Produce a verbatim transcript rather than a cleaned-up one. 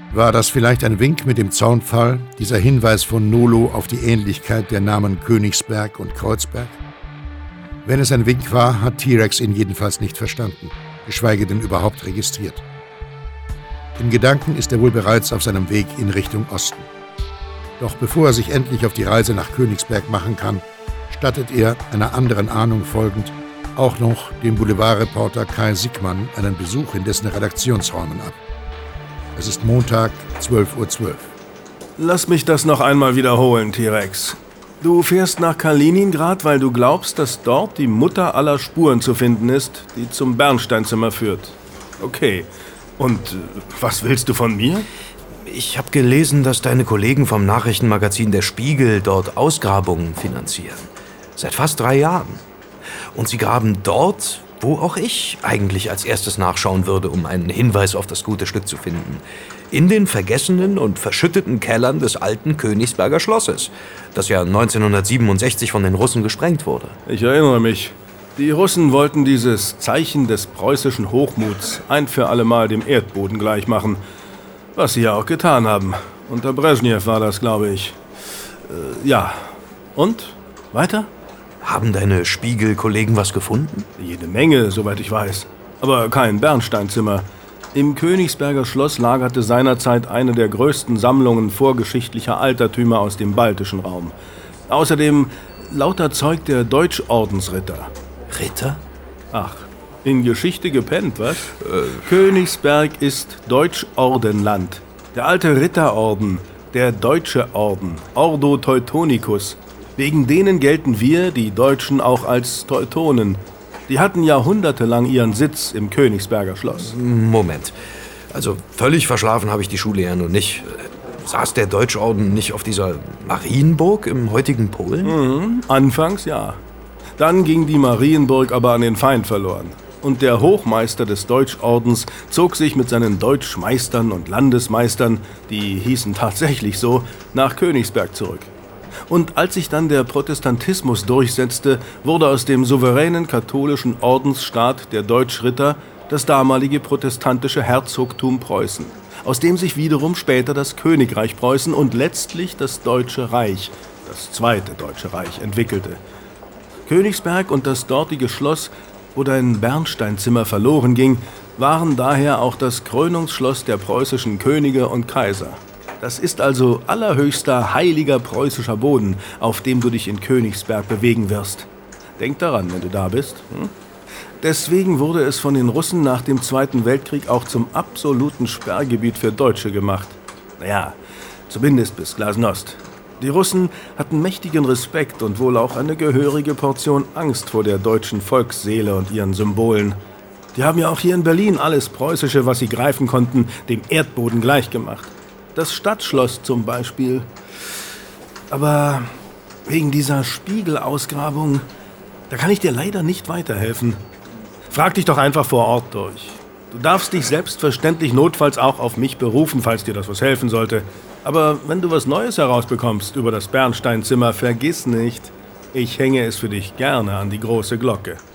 War das vielleicht ein Wink mit dem Zaunpfahl, dieser Hinweis von Nolo auf die Ähnlichkeit der Namen Königsberg und Kreuzberg? Wenn es ein Wink war, hat T-Rex ihn jedenfalls nicht verstanden, geschweige denn überhaupt registriert. In Gedanken ist er wohl bereits auf seinem Weg in Richtung Osten. Doch bevor er sich endlich auf die Reise nach Königsberg machen kann, stattet er, einer anderen Ahnung folgend, auch noch dem Boulevardreporter Kai Sickmann einen Besuch in dessen Redaktionsräumen ab. Es ist Montag, zwölf Uhr zwölf. Lass mich das noch einmal wiederholen, T-Rex. Du fährst nach Kaliningrad, weil du glaubst, dass dort die Mutter aller Spuren zu finden ist, die zum Bernsteinzimmer führt. Okay. Und äh, was willst du von mir? Ich habe gelesen, dass deine Kollegen vom Nachrichtenmagazin Der Spiegel dort Ausgrabungen finanzieren. Seit fast drei Jahren. Und sie graben dort, wo auch ich eigentlich als erstes nachschauen würde, um einen Hinweis auf das gute Stück zu finden. In den vergessenen und verschütteten Kellern des alten Königsberger Schlosses, das ja neunzehnhundertsiebenundsechzig von den Russen gesprengt wurde. Ich erinnere mich. Die Russen wollten dieses Zeichen des preußischen Hochmuts ein für allemal dem Erdboden gleichmachen. Was sie ja auch getan haben. Unter Brezhnev war das, glaube ich. Äh, ja. Und? Weiter? Haben deine Spiegel-Kollegen was gefunden? Jede Menge, soweit ich weiß. Aber kein Bernsteinzimmer. Im Königsberger Schloss lagerte seinerzeit eine der größten Sammlungen vorgeschichtlicher Altertümer aus dem baltischen Raum. Außerdem lauter Zeug der Deutschordensritter. Ritter? Ach, in Geschichte gepennt, was? Äh. Königsberg ist Deutschordenland. Der alte Ritterorden, der Deutsche Orden, Ordo Teutonicus. Wegen denen gelten wir, die Deutschen, auch als Teutonen. Die hatten jahrhundertelang ihren Sitz im Königsberger Schloss. Moment. Also völlig verschlafen habe ich die Schule ja nun nicht. Saß der Deutschorden nicht auf dieser Marienburg im heutigen Polen? Mhm, anfangs ja. Dann ging die Marienburg aber an den Feind verloren. Und der Hochmeister des Deutschordens zog sich mit seinen Deutschmeistern und Landesmeistern, die hießen tatsächlich so, nach Königsberg zurück. Und als sich dann der Protestantismus durchsetzte, wurde aus dem souveränen katholischen Ordensstaat der Deutschritter das damalige protestantische Herzogtum Preußen, aus dem sich wiederum später das Königreich Preußen und letztlich das Deutsche Reich, das Zweite Deutsche Reich, entwickelte. Königsberg und das dortige Schloss, wo dein Bernsteinzimmer verloren ging, waren daher auch das Krönungsschloss der preußischen Könige und Kaiser. Das ist also allerhöchster heiliger preußischer Boden, auf dem du dich in Königsberg bewegen wirst. Denk daran, wenn du da bist. Hm? Deswegen wurde es von den Russen nach dem Zweiten Weltkrieg auch zum absoluten Sperrgebiet für Deutsche gemacht. Naja, zumindest bis Glasnost. Die Russen hatten mächtigen Respekt und wohl auch eine gehörige Portion Angst vor der deutschen Volksseele und ihren Symbolen. Die haben ja auch hier in Berlin alles Preußische, was sie greifen konnten, dem Erdboden gleichgemacht. Das Stadtschloss zum Beispiel. Aber wegen dieser Spiegelausgrabung, da kann ich dir leider nicht weiterhelfen. Frag dich doch einfach vor Ort durch. Du darfst dich selbstverständlich notfalls auch auf mich berufen, falls dir das was helfen sollte. Aber wenn du was Neues herausbekommst über das Bernsteinzimmer, vergiss nicht, ich hänge es für dich gerne an die große Glocke.